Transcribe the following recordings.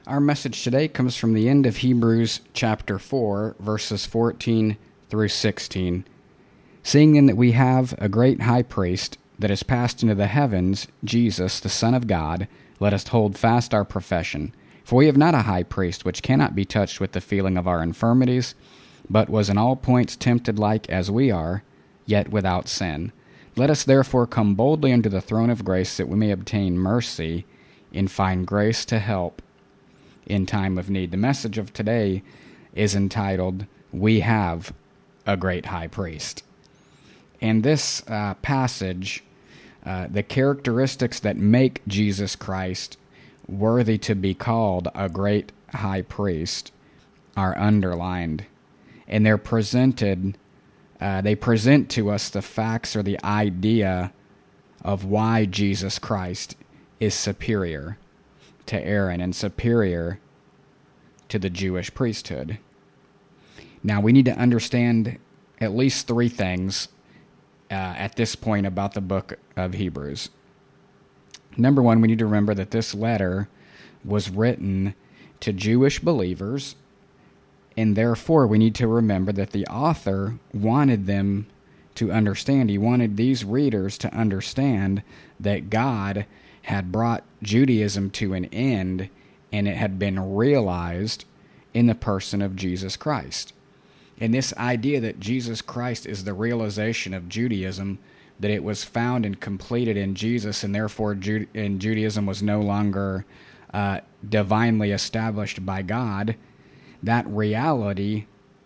Our message today comes from the end of Hebrews chapter 4, verses 14 through 16. Seeing then that we have a great high priest that has passed into the heavens, Jesus, the Son of God, let us hold fast our profession. For we have not a high priest which cannot be touched with the feeling of our infirmities, but was in all points tempted like as we are, yet without sin. Let us therefore come boldly unto the throne of grace, that we may obtain mercy and find grace to help in time of need. The message of today is entitled, We Have a Great High Priest. In this passage, the characteristics that make Jesus Christ worthy to be called a great high priest are underlined. And they're presented, they present to us the facts or the idea of why Jesus Christ is superior to Aaron and superior to the Jewish priesthood. Now, we need to understand at least three things at this point about the book of Hebrews. Number one, we need to remember that this letter was written to Jewish believers, and therefore we need to remember that the author wanted them to understand. He wanted these readers to understand that God had brought Judaism to an end, and it had been realized in the person of Jesus Christ. And this idea that Jesus Christ is the realization of Judaism, that it was found and completed in Jesus, and therefore Judaism was no longer divinely established by God, that reality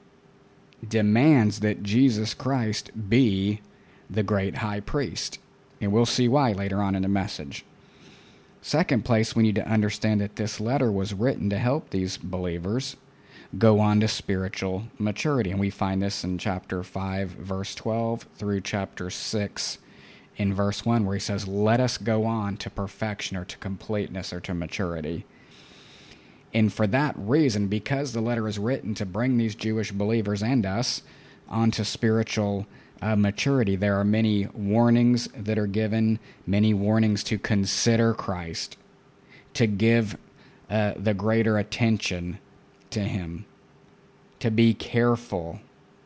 demands that Jesus Christ be the great high priest. And we'll see why later on in the message. Second place, we need to understand that this letter was written to help these believers go on to spiritual maturity. And we find this in chapter 5, verse 12, through chapter 6, in verse 1, where he says, let us go on to perfection, or to completeness, or to maturity. And for that reason, because the letter is written to bring these Jewish believers and us onto spiritual maturity, there are many warnings that are given, many warnings to consider Christ, to give the greater attention to him, to be careful,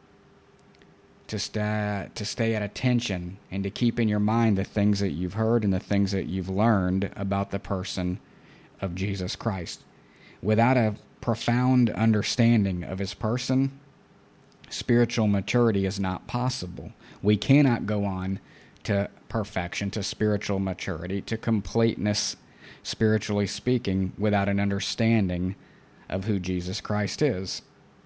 to stay at attention, and to keep in your mind the things that you've heard and the things that you've learned about the person of Jesus Christ. Without a profound understanding of his person, spiritual maturity is not possible. We cannot go on to perfection, to spiritual maturity, to completeness, spiritually speaking, without an understanding of who Jesus Christ is.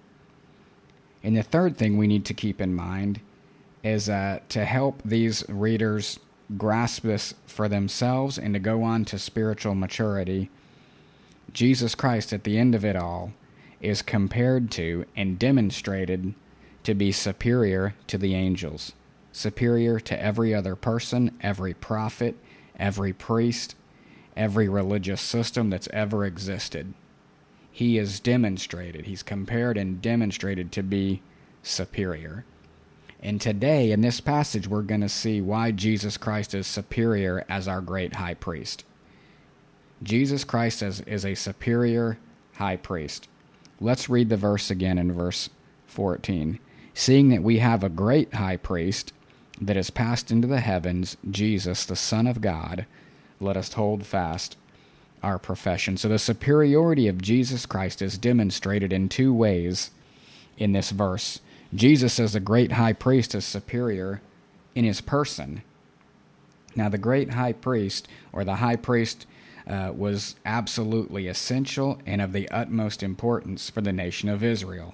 And the third thing we need to keep in mind is to help these readers grasp this for themselves and to go on to spiritual maturity. Jesus Christ, at the end of it all, is compared to and demonstrated to be superior to the angels, superior to every other person, every prophet, every priest, every religious system that's ever existed. He is demonstrated, he's compared and demonstrated to be superior. And today, in this passage, we're going to see why Jesus Christ is superior as our great high priest. Jesus Christ is a superior high priest. Let's read the verse again in verse 14. Seeing that we have a great high priest that has passed into the heavens, Jesus, the Son of God, let us hold fast our profession. So the superiority of Jesus Christ is demonstrated in two ways in this verse. Jesus as the great high priest is superior in his person. Now the great high priest, or the high priest, was absolutely essential and of the utmost importance for the nation of Israel.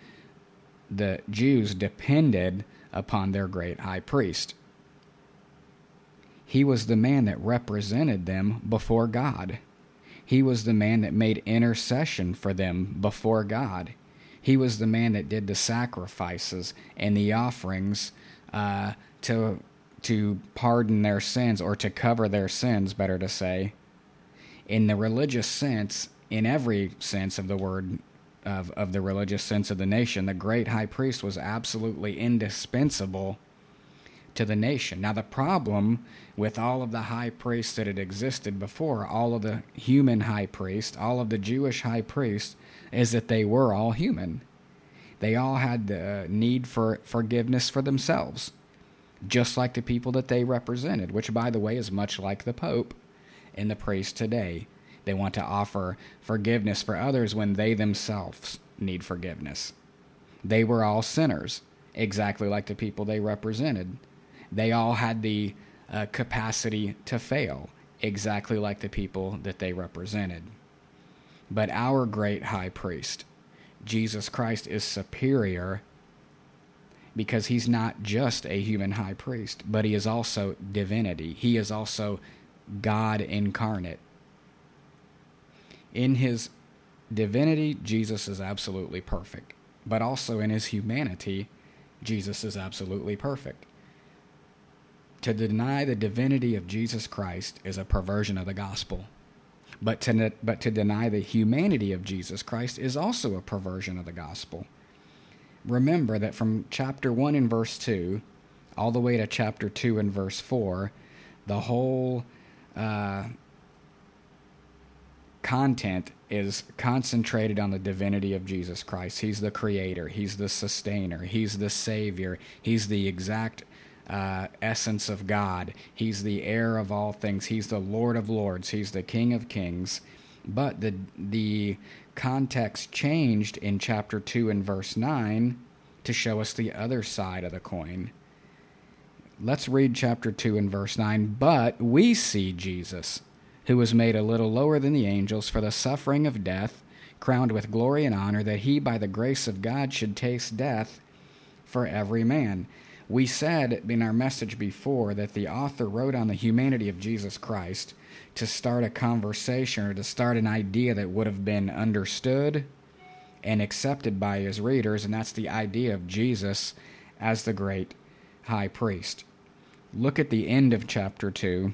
The Jews depended upon their great high priest. He was the man that represented them before God. He was the man that made intercession for them before God. He was the man that did the sacrifices and the offerings to pardon their sins, or to cover their sins, better to say. In the religious sense, in every sense of the word, of the religious sense of the nation, the great high priest was absolutely indispensable to the nation. Now, the problem with all of the high priests that had existed before, all of the human high priests, all of the Jewish high priests, is that they were all human. They all had the need for forgiveness for themselves, just like the people that they represented, which, by the way, is much like the Pope and the priest today. They want to offer forgiveness for others when they themselves need forgiveness. They were all sinners, exactly like the people they represented. They all had the capacity to fail, exactly like the people that they represented. But our great high priest, Jesus Christ, is superior because he's not just a human high priest, but he is also divinity. He is also God incarnate. In his divinity, Jesus is absolutely perfect, but also in his humanity, Jesus is absolutely perfect. To deny the divinity of Jesus Christ is a perversion of the gospel. But to deny the humanity of Jesus Christ is also a perversion of the gospel. Remember that from chapter 1 and verse 2 all the way to chapter 2 and verse 4, the whole content is concentrated on the divinity of Jesus Christ. He's the creator. He's the sustainer. He's the savior. He's the exact essence of God. He's the heir of all things. He's the Lord of lords. He's the King of kings. But the context changed in chapter 2 and verse 9 to show us the other side of the coin. Let's read chapter 2 and verse 9. But we see Jesus, who was made a little lower than the angels for the suffering of death, crowned with glory and honor, that he by the grace of God should taste death for every man. We said in our message before that the author wrote on the humanity of Jesus Christ to start a conversation or to start an idea that would have been understood and accepted by his readers, and that's the idea of Jesus as the great high priest. Look at the end of chapter 2.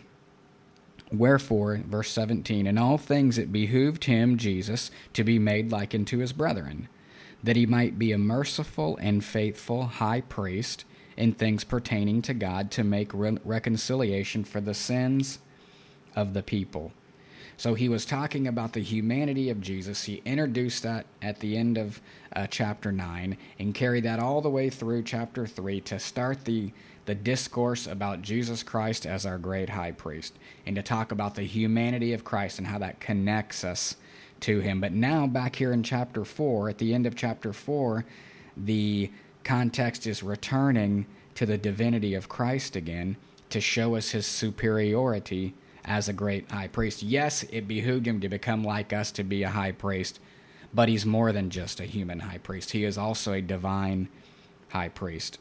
Wherefore, verse 17, in all things it behooved him, Jesus, to be made like unto his brethren, that he might be a merciful and faithful high priest in things pertaining to God, to make reconciliation for the sins of the people. So he was talking about the humanity of Jesus. He introduced that at the end of chapter 9 and carried that all the way through chapter 3 to start the discourse about Jesus Christ as our great high priest, and to talk about the humanity of Christ and how that connects us to him. But now back here in chapter 4, at the end of chapter 4, the context is returning to the divinity of Christ again to show us his superiority as a great high priest. Yes, it behooved him to become like us, to be a high priest, but he's more than just a human high priest. He is also a divine high priest.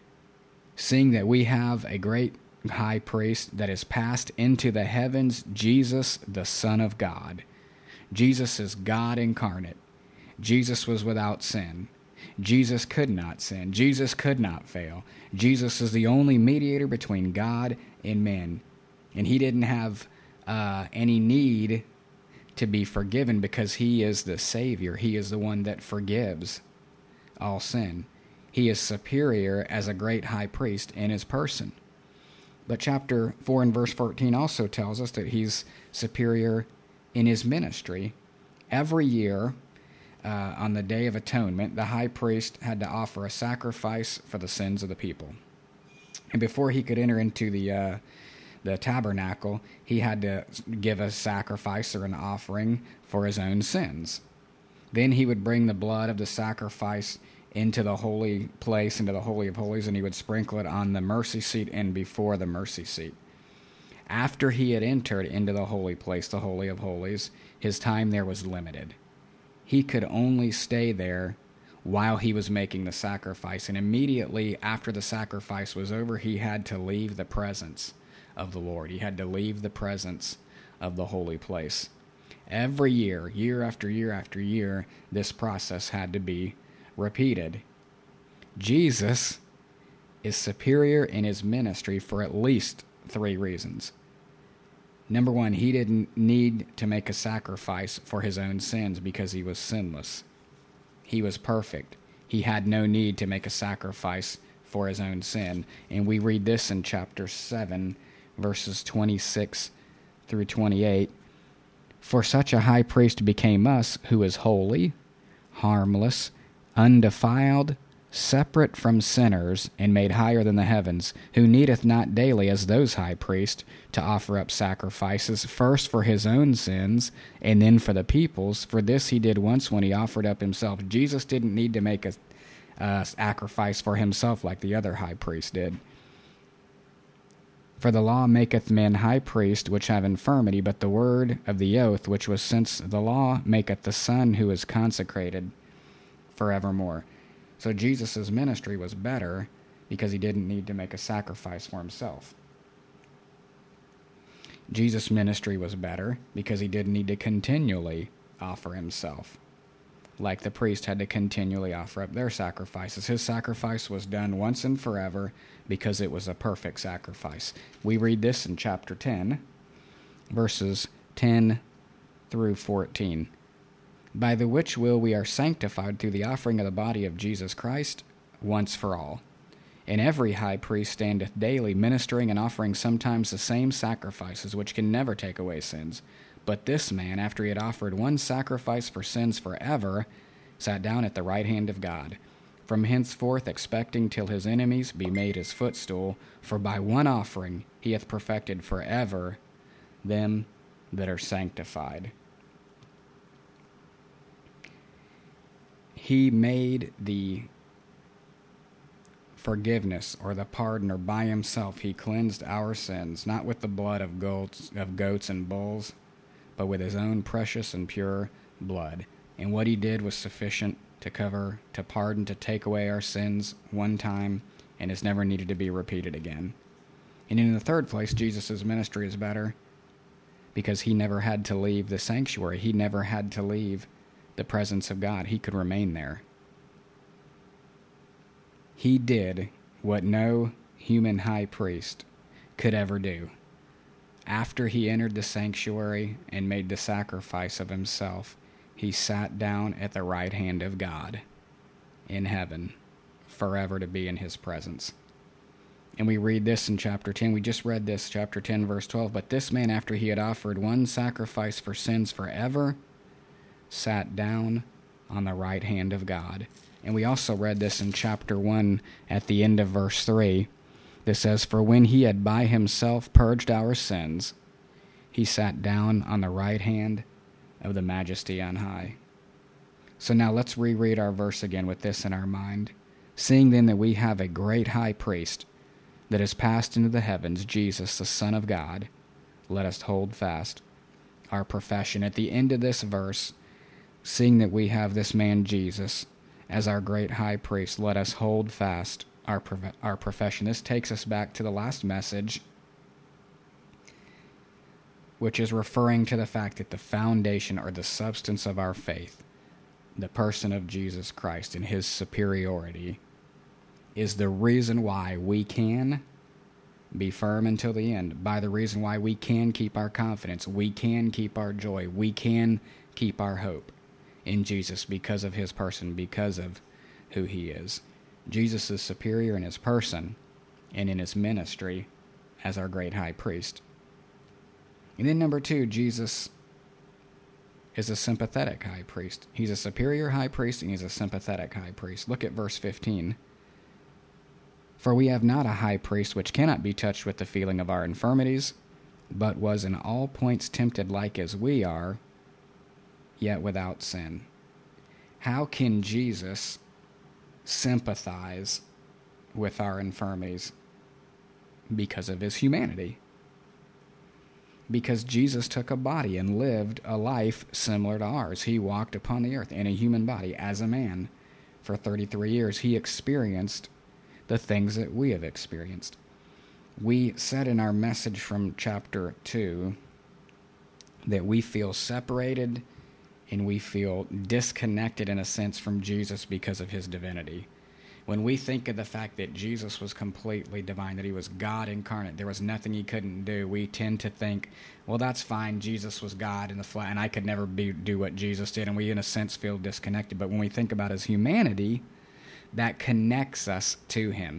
Seeing that we have a great high priest that is passed into the heavens, Jesus, the Son of God. Jesus is God incarnate. Jesus was without sin. Jesus could not sin. Jesus could not fail. Jesus is the only mediator between God and men. And he didn't have any need to be forgiven because he is the Savior. He is the one that forgives all sin. He is superior as a great high priest in his person. But chapter 4 and verse 14 also tells us that he's superior in his ministry. Every year, on the Day of Atonement, the high priest had to offer a sacrifice for the sins of the people. And before he could enter into the tabernacle, he had to give a sacrifice or an offering for his own sins. Then he would bring the blood of the sacrifice into the holy place, into the Holy of Holies, and he would sprinkle it on the mercy seat and before the mercy seat. After he had entered into the holy place, the Holy of Holies, his time there was limited. He could only stay there while he was making the sacrifice, and immediately after the sacrifice was over, he had to leave the presence of the Lord. He had to leave the presence of the holy place. Every year, year after year after year, this process had to be repeated. Jesus is superior in his ministry for at least 3 reasons. Number 1, he didn't need to make a sacrifice for his own sins because he was sinless. He was perfect. He had no need to make a sacrifice for his own sin. And we read this in chapter 7, verses 26 through 28. For such a high priest became us, who is holy, harmless, undefiled, separate from sinners, and made higher than the heavens, who needeth not daily, as those high priests, to offer up sacrifices, first for his own sins, and then for the people's. For this he did once when he offered up himself. Jesus didn't need to make a sacrifice for himself like the other high priest did. For the law maketh men high priests which have infirmity, but the word of the oath, which was since the law, maketh the Son who is consecrated forevermore. So Jesus' ministry was better because he didn't need to make a sacrifice for himself. Jesus' ministry was better because he didn't need to continually offer himself, like the priest had to continually offer up their sacrifices. His sacrifice was done once and forever because it was a perfect sacrifice. We read this in chapter 10, verses 10 through 14. By the which will we are sanctified through the offering of the body of Jesus Christ once for all. And every high priest standeth daily, ministering and offering sometimes the same sacrifices, which can never take away sins. But this man, after he had offered one sacrifice for sins forever, sat down at the right hand of God, from henceforth expecting till his enemies be made his footstool. For by one offering he hath perfected forever them that are sanctified. He made the forgiveness or the pardon, or by himself he cleansed our sins, not with the blood of goats and bulls, but with his own precious and pure blood. And what he did was sufficient to cover, to pardon, to take away our sins one time, and it's never needed to be repeated again. And in the third place, Jesus' ministry is better because he never had to leave the sanctuary. He never had to leave the presence of God. He could remain there. He did what no human high priest could ever do. After he entered the sanctuary and made the sacrifice of himself, he sat down at the right hand of God in heaven, forever to be in his presence. And we read this in chapter 10. We just read this, chapter 10, verse 12. But this man, after he had offered one sacrifice for sins forever, sat down on the right hand of God. And we also read this in chapter 1 at the end of verse 3. That says, For when he had by himself purged our sins, he sat down on the right hand of the Majesty on high. So now let's reread our verse again with this in our mind. Seeing then that we have a great high priest that is passed into the heavens, Jesus, the Son of God, let us hold fast our profession. At the end of this verse, seeing that we have this man Jesus as our great high priest, let us hold fast our profession. This takes us back to the last message, which is referring to the fact that the foundation or the substance of our faith, the person of Jesus Christ and his superiority, is the reason why we can be firm until the end, by the reason why we can keep our confidence, we can keep our joy, we can keep our hope in Jesus because of his person, because of who he is. Jesus is superior in his person and in his ministry as our great high priest. And then number 2, Jesus is a sympathetic high priest. He's a superior high priest and he's a sympathetic high priest. Look at verse 15. For we have not a high priest which cannot be touched with the feeling of our infirmities, but was in all points tempted like as we are, yet without sin. How can Jesus sympathize with our infirmities? Because of his humanity. Because Jesus took a body and lived a life similar to ours. He walked upon the earth in a human body as a man for 33 years. He experienced the things that we have experienced. We said in our message from chapter 2 that we feel separated and we feel disconnected in a sense from Jesus because of his divinity. When we think of the fact that Jesus was completely divine, that he was God incarnate, there was nothing he couldn't do, we tend to think, well, that's fine, Jesus was God in the flesh, and I could never do what Jesus did, and we in a sense feel disconnected. But when we think about his humanity, that connects us to him.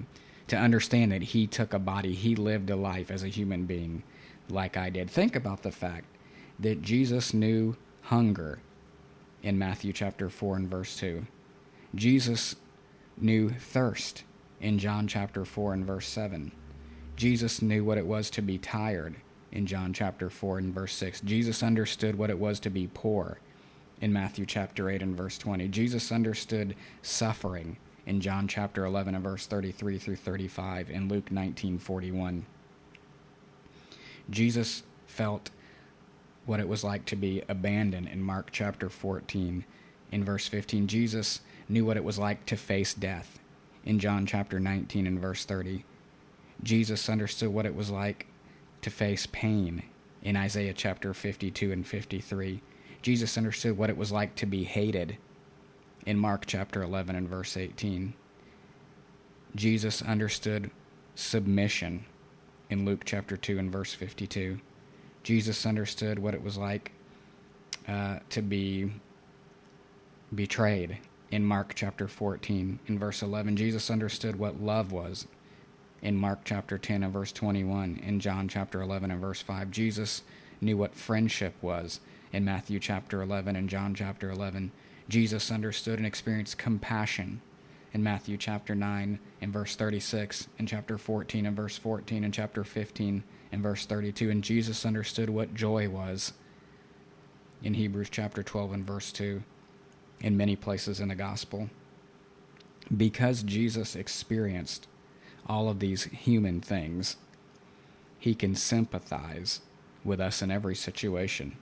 to understand that he took a body, he lived a life as a human being like I did. Think about the fact that Jesus knew hunger in Matthew chapter 4 and verse 2. Jesus knew thirst in John chapter 4 and verse 7. Jesus knew what it was to be tired in John chapter 4 and verse 6. Jesus understood what it was to be poor in Matthew chapter 8 and verse 20. Jesus understood suffering in John chapter 11 and verse 33 through 35 and Luke 19:41. Jesus felt what it was like to be abandoned in Mark chapter 14 in verse 15. Jesus knew what it was like to face death in John chapter 19 and verse 30. Jesus understood what it was like to face pain in Isaiah chapter 52 and 53. Jesus understood what it was like to be hated in Mark chapter 11 and verse 18. Jesus understood submission in Luke chapter 2 and verse 52. Jesus understood what it was like to be betrayed in Mark chapter 14 and verse 11. Jesus understood what love was in Mark chapter 10 and verse 21, in John chapter 11 and verse 5. Jesus knew what friendship was in Matthew chapter 11 and John chapter 11. Jesus understood and experienced compassion in Matthew chapter 9 and verse 36, in chapter 14 and verse 14, and chapter 15 and verse 32. And Jesus understood what joy was in Hebrews chapter 12 and verse 2, in many places in the gospel. Because Jesus experienced all of these human things, he can sympathize with us in every situation.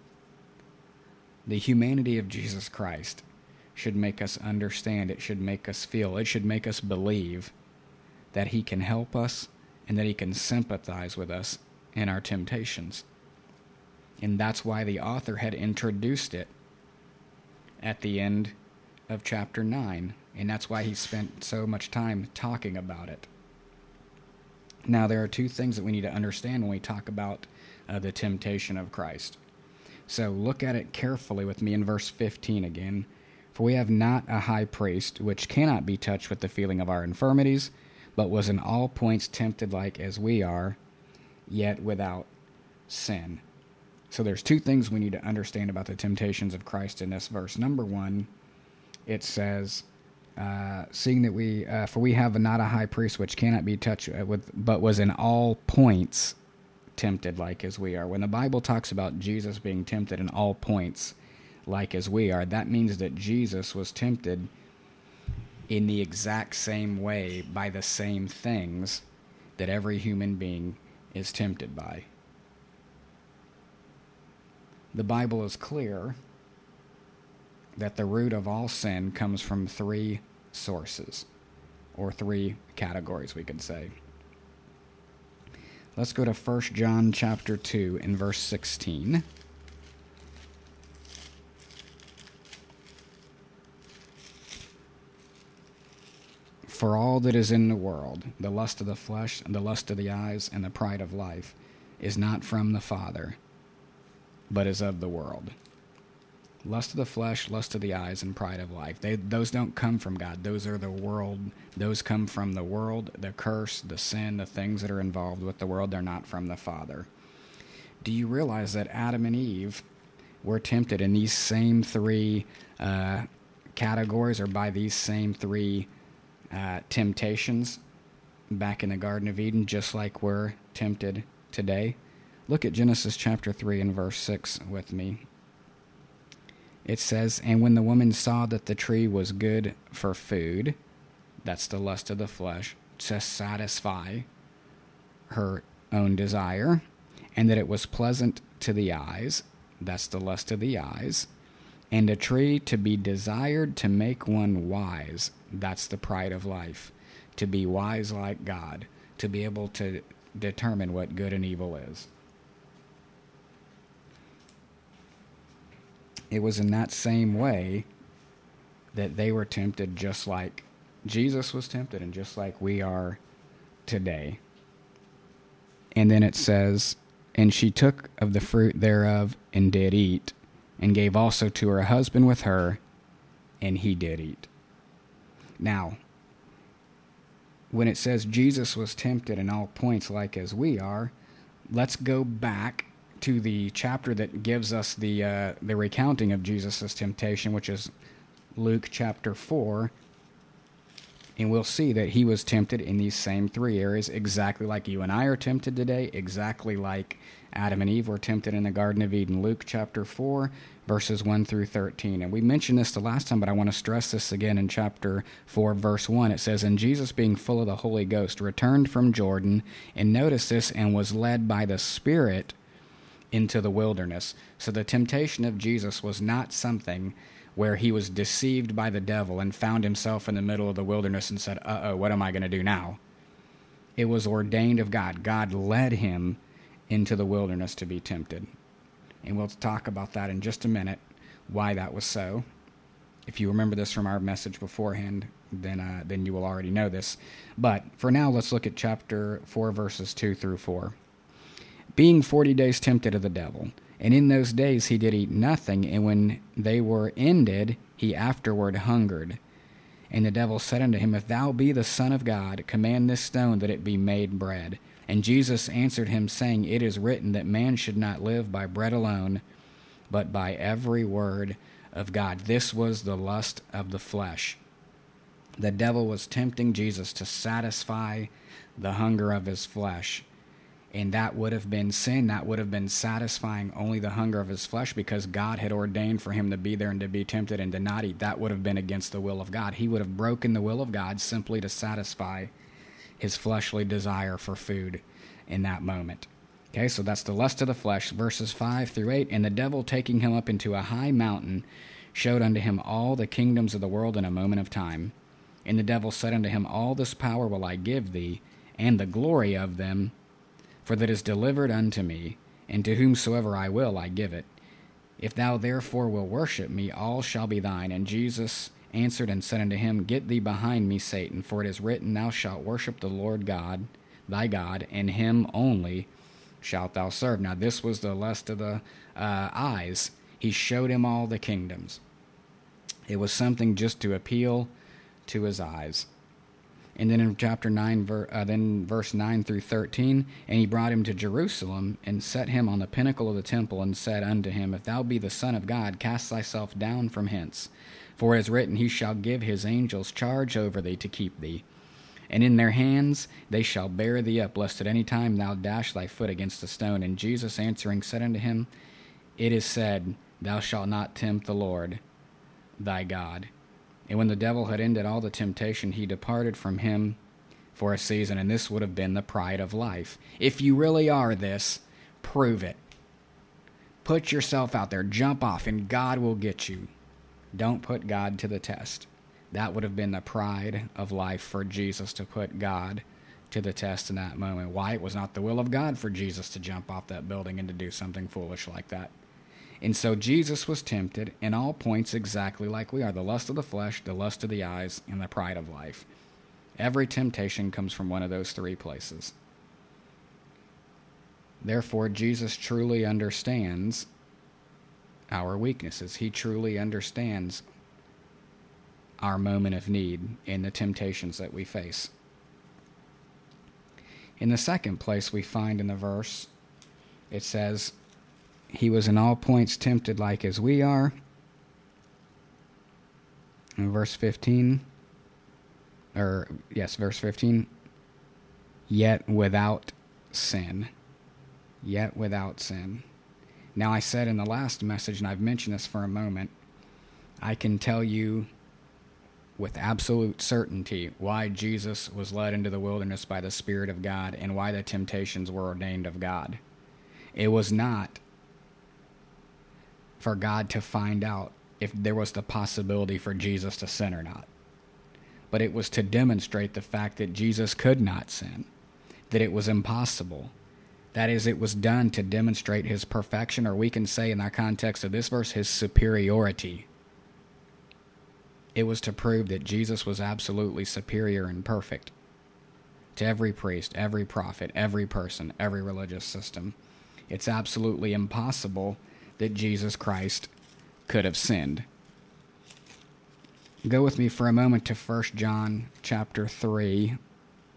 The humanity of Jesus Christ should make us understand, it should make us feel, it should make us believe that he can help us and that he can sympathize with us in our temptations. And that's why the author had introduced it at the end of chapter 9, and that's why he spent so much time talking about it. Now, there are two things that we need to understand when we talk about the temptation of Christ. So look at it carefully with me in verse 15 again. For we have not a high priest which cannot be touched with the feeling of our infirmities, but was in all points tempted like as we are, yet without sin. So there's two things we need to understand about the temptations of Christ in this verse. Number one, it says, seeing that for we have not a high priest which cannot be touched with, but was in all points tempted like as we are. When the Bible talks about Jesus being tempted in all points like as we are, that means that Jesus was tempted in the exact same way by the same things that every human being is tempted by. The Bible is clear that the root of all sin comes from three sources, or three categories, we could say. Let's go to 1 John chapter 2 and verse 16. For all that is in the world, the lust of the flesh, and the lust of the eyes, and the pride of life, is not from the Father, but is of the world. Lust of the flesh, lust of the eyes, and pride of life. Those don't come from God. Those are the world. Those come from the world, the curse, the sin, the things that are involved with the world. They're not from the Father. Do you realize that Adam and Eve were tempted in these same three categories, or by these same three temptations back in the Garden of Eden, just like we're tempted today? Look at Genesis chapter 3 and verse 6 with me. It says, and when the woman saw that the tree was good for food, that's the lust of the flesh, to satisfy her own desire, and that it was pleasant to the eyes, that's the lust of the eyes, and a tree to be desired to make one wise, that's the pride of life, to be wise like God, to be able to determine what good and evil is. It was in that same way that they were tempted, just like Jesus was tempted and just like we are today. And then it says, and she took of the fruit thereof and did eat, and gave also to her husband with her, and he did eat. Now, when it says Jesus was tempted in all points like as we are, let's go back to the chapter that gives us the recounting of Jesus' temptation, which is Luke chapter 4, and we'll see that he was tempted in these same three areas, exactly like you and I are tempted today, exactly like Adam and Eve were tempted in the Garden of Eden. Luke chapter 4, verses 1 through 13. And we mentioned this the last time, but I want to stress this again in chapter 4, verse 1. It says, "And Jesus, being full of the Holy Ghost, returned from Jordan," and notice this, "and was led by the Spirit into the wilderness." So the temptation of Jesus was not something where he was deceived by the devil and found himself in the middle of the wilderness and said, uh-oh, what am I going to do now? It was ordained of God. God led him into the wilderness to be tempted. And we'll talk about that in just a minute, why that was so. If you remember this from our message beforehand, then you will already know this. But for now, let's look at chapter 4, verses 2 through 4. "Being 40 days tempted of the devil, and in those days he did eat nothing, and when they were ended, he afterward hungered. And the devil said unto him, If thou be the Son of God, command this stone that it be made bread. And Jesus answered him, saying, It is written that man should not live by bread alone, but by every word of God." This was the lust of the flesh. The devil was tempting Jesus to satisfy the hunger of his flesh. And that would have been sin. That would have been satisfying only the hunger of his flesh, because God had ordained for him to be there and to be tempted and to not eat. That would have been against the will of God. He would have broken the will of God simply to satisfy his fleshly desire for food in that moment. Okay, so that's the lust of the flesh, verses 5 through 8. "And the devil, taking him up into a high mountain, showed unto him all the kingdoms of the world in a moment of time. And the devil said unto him, All this power will I give thee, and the glory of them, for that is delivered unto me, and to whomsoever I will I give it. If thou therefore will worship me, all shall be thine. And Jesus answered and said unto him, Get thee behind me, Satan, for it is written, Thou shalt worship the Lord God, thy God, and him only shalt thou serve." Now this was the lust of the eyes. He showed him all the kingdoms. It was something just to appeal to his eyes. And then in chapter 9, verse 9 through 13, "And he brought him to Jerusalem, and set him on the pinnacle of the temple, and said unto him, If thou be the Son of God, cast thyself down from hence. For it is written, He shall give his angels charge over thee to keep thee. And in their hands they shall bear thee up, lest at any time thou dash thy foot against a stone. And Jesus answering said unto him, It is said, Thou shalt not tempt the Lord thy God. And when the devil had ended all the temptation, he departed from him for a season." And this would have been the pride of life. If you really are this, prove it. Put yourself out there, jump off, and God will get you. Don't put God to the test. That would have been the pride of life for Jesus, to put God to the test in that moment. Why? It was not the will of God for Jesus to jump off that building and to do something foolish like that. And so Jesus was tempted in all points exactly like we are: the lust of the flesh, the lust of the eyes, and the pride of life. Every temptation comes from one of those three places. Therefore, Jesus truly understands our weaknesses. He truly understands our moment of need and the temptations that we face. In the second place we find in the verse, it says, "He was in all points tempted like as we are." In verse 15, verse 15, "Yet without sin." Yet without sin. Now I said in the last message, and I've mentioned this for a moment, I can tell you with absolute certainty why Jesus was led into the wilderness by the Spirit of God and why the temptations were ordained of God. It was not for God to find out if there was the possibility for Jesus to sin or not, but it was to demonstrate the fact that Jesus could not sin, that it was impossible. That is, it was done to demonstrate his perfection, or we can say in the context of this verse, his superiority. It was to prove that Jesus was absolutely superior and perfect to every priest, every prophet, every person, every religious system. It's absolutely impossible that Jesus Christ could have sinned. Go with me for a moment to 1 John chapter 3,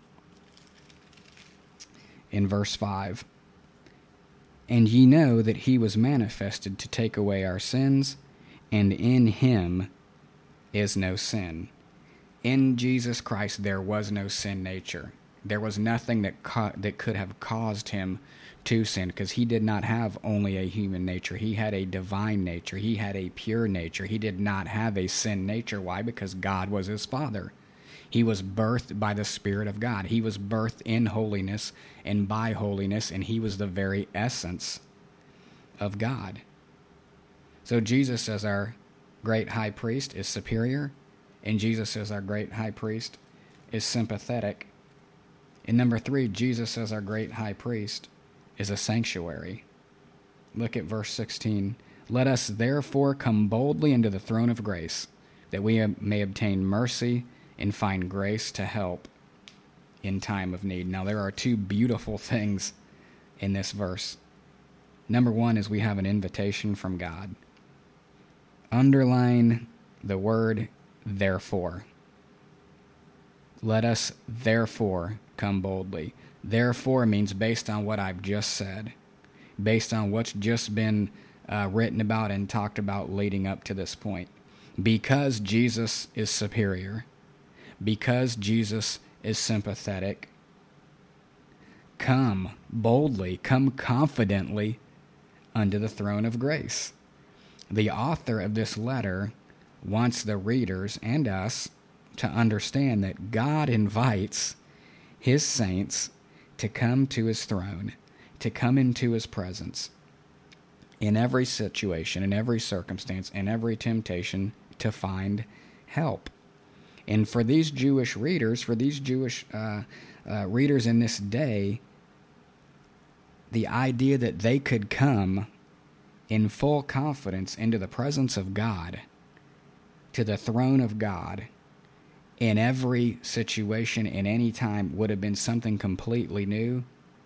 in verse 5. And ye know that he was manifested to take away our sins, and in him is no sin. In Jesus Christ there was no sin nature. There was nothing that could have caused him to sin, because he did not have only a human nature. He had a divine nature. He had a pure nature. He did not have a sin nature. Why? Because God was his Father. He was birthed by the Spirit of God. He was birthed in holiness and by holiness, and he was the very essence of God. So Jesus as our great high priest is superior, and Jesus as our great high priest is sympathetic. And number 3, Jesus as our great high priest is a sanctuary. Look at verse 16. Let us therefore come boldly into the throne of grace, that we may obtain mercy and find grace to help in time of need. Now, there are 2 beautiful things in this verse. Number 1 is we have an invitation from God. Underline the word therefore. Let us therefore come boldly. Therefore means based on what I've just said, based on what's just been written about and talked about leading up to this point. Because Jesus is superior, because Jesus is sympathetic, come boldly, come confidently unto the throne of grace. The author of this letter wants the readers and us to understand that God invites his saints to come to his throne, to come into his presence in every situation, in every circumstance, in every temptation, to find help. And for these Jewish readers, for these Jewish readers in this day, the idea that they could come in full confidence into the presence of God, to the throne of God, in every situation, in any time, would have been something completely new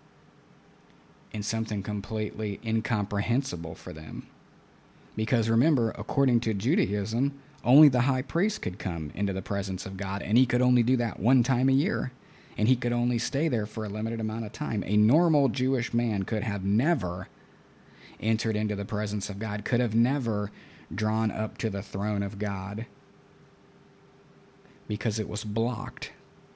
and something completely incomprehensible for them. Because remember, according to Judaism, only the high priest could come into the presence of God, and he could only do that one time a year, and he could only stay there for a limited amount of time. A normal Jewish man could have never entered into the presence of God, could have never drawn up to the throne of God, because it was blocked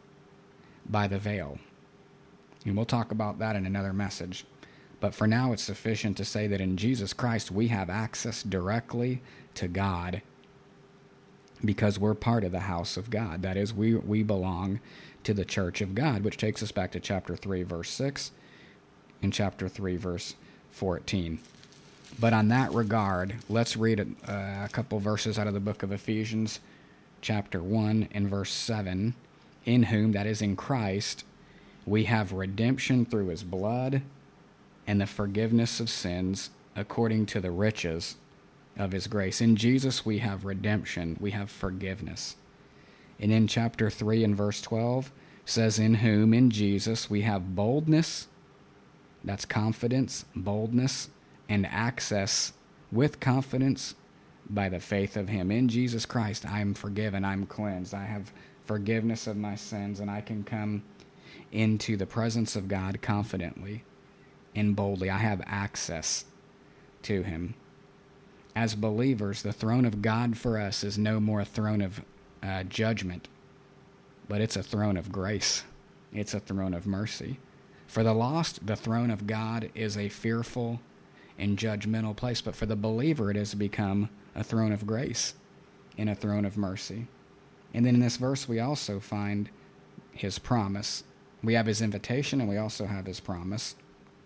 by the veil. And we'll talk about that in another message. But for now, it's sufficient to say that in Jesus Christ we have access directly to God, because we're part of the house of God. That is, we belong to the church of God, which takes us back to chapter 3, verse 6, and chapter 3, verse 14. But on that regard, let's read a couple verses out of the book of Ephesians, chapter 1 and verse 7. In whom, that is in Christ, we have redemption through his blood, and the forgiveness of sins according to the riches of his grace. In Jesus we have redemption, we have forgiveness. And in chapter 3 and verse 12 says, in whom, in Jesus, we have boldness, that's confidence, boldness, and access with confidence by the faith of him. In Jesus Christ I am forgiven, I'm cleansed, I have forgiveness of my sins, and I can come into the presence of God confidently and boldly. I have access to him. As believers, the throne of God for us is no more a throne of judgment, but it's a throne of grace. It's a throne of mercy. For the lost, the throne of God is a fearful and judgmental place, but for the believer it has become a throne of grace and a throne of mercy. And then in this verse we also find his promise. We have his invitation and we also have his promise.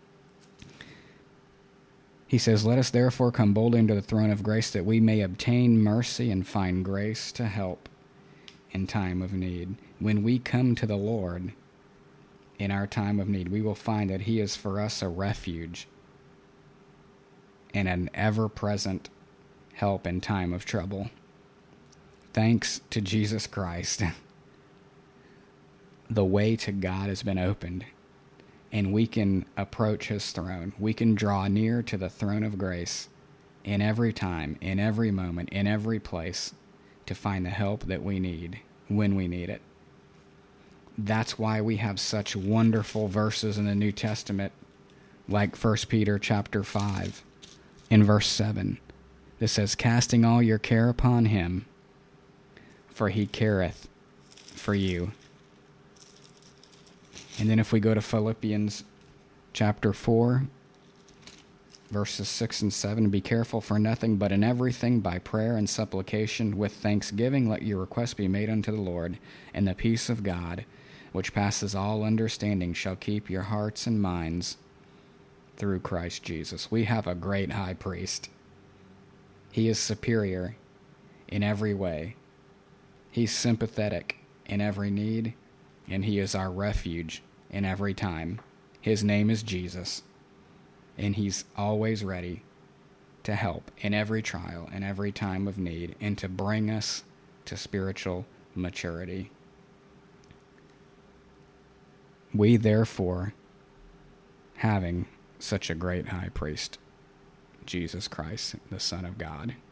He says, let us therefore come boldly into the throne of grace, that we may obtain mercy and find grace to help in time of need. When we come to the Lord in our time of need, we will find that he is for us a refuge and an ever-present help in time of trouble. Thanks to Jesus Christ, the way to God has been opened, and we can approach his throne. We can draw near to the throne of grace in every time, in every moment, in every place, to find the help that we need when we need it. That's why we have such wonderful verses in the New Testament, like 1 Peter chapter 5, in verse 7. It says, casting all your care upon him, for he careth for you. And then if we go to Philippians chapter 4, verses 6 and 7, be careful for nothing, but in everything by prayer and supplication with thanksgiving let your requests be made unto the Lord, and the peace of God, which passes all understanding, shall keep your hearts and minds through Christ Jesus. We have a great high priest. He is superior in every way. He's sympathetic in every need, and he is our refuge in every time. His name is Jesus, and he's always ready to help in every trial and every time of need, and to bring us to spiritual maturity. We, therefore, having such a great high priest, Jesus Christ, the Son of God,